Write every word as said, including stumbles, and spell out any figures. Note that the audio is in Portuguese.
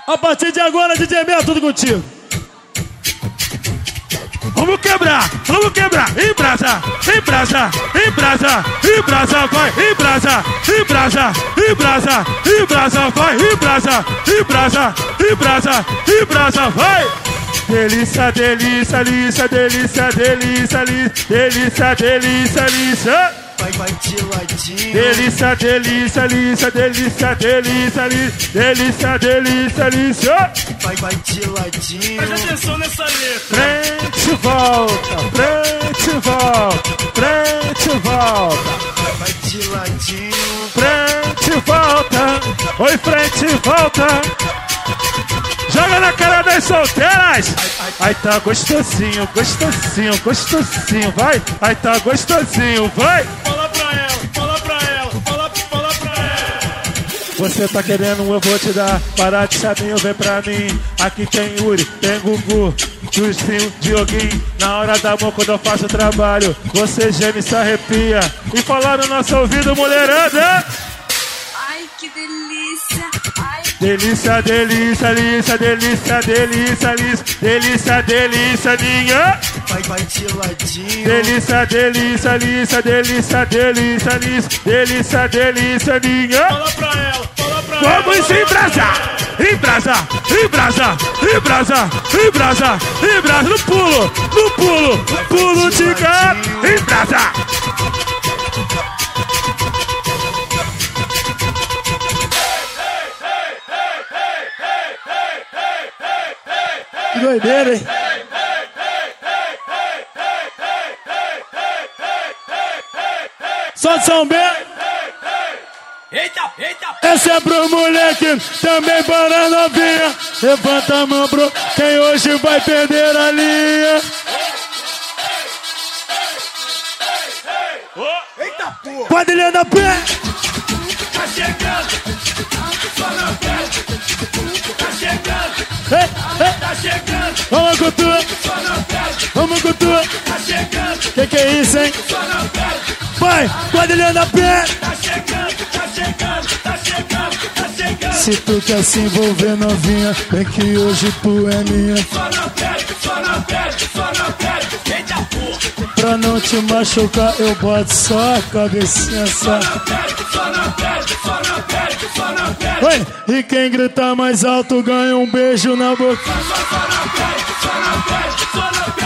A partir de agora, D J Mel, tudo contigo. Vamos quebrar, vamos quebrar, em brasa, em brasa, em brasa, em brasa, vai, em brasa, em brasa, em brasa, em brasa, vai, em brasa, em brasa, em brasa, em brasa, vai. Delícia, delícia, delícia, delícia, delícia, delícia, delícia, delícia. Vai, vai de ladinho. Delícia, delícia, delícia, delícia, delícia, delícia, delícia, delícia. Vai, vai de ladinho. Presta atenção nessa letra. Frente, volta, frente, volta, frente, volta. Vai, vai de ladinho. Frente, volta, oi, frente, volta. Joga na cara das solteiras. Aí tá gostosinho, gostosinho, gostosinho, vai. Aí tá gostosinho, vai. Fala pra ela, fala pra ela, fala, fala pra ela. Você tá querendo, eu vou te dar. Para de chaminho, vem pra mim. Aqui tem Yuri, tem Gugu, Justinho, Dioguinho. Na hora da mão, quando eu faço o trabalho, você geme e se arrepia. E falar no nosso ouvido, mulherada. Ai, que delícia. Ai, Delícia, delícia, delícia, delícia, delícia, delícia, delícia, minha. Vai, vai de ladinho. Delícia, delícia, delícia, delícia, delícia, delícia, delícia, minha. Fala pra ela, fala pra ela. Vamos embrasar, embrasar, embrasar, embrasar, embrasar, embrasar, no pulo, no pulo, pulo de gato, embrasar. Que doideira, hein? Só de São Bento. Eita, eita. Essa é pro moleque, também para a novinha. Levanta a mão pro quem hoje vai perder a linha. Eita porra. Quadrilha da pé. Tá chegando. Só não quero. Tá chegando. Ei, ei. Tá chegando. Vamos com tu, Só não quero. vamos com tu. Tá chegando. Que que é isso, hein? Só não quero. Vai, quadrilha da pé. Tá chegando, tá chegando, tá chegando, tá chegando. Se tu quer se envolver, novinha, vem que hoje tu é minha. Só não quero, só não quero, só não quero. Eita porra. Pra não te machucar, eu boto só a cabecinha só. Só não quero, só não quero, só não quero, só não quero. Oi, e quem gritar mais alto ganha um beijo na boca. Só, só, só não quero, só não quero, só não quero.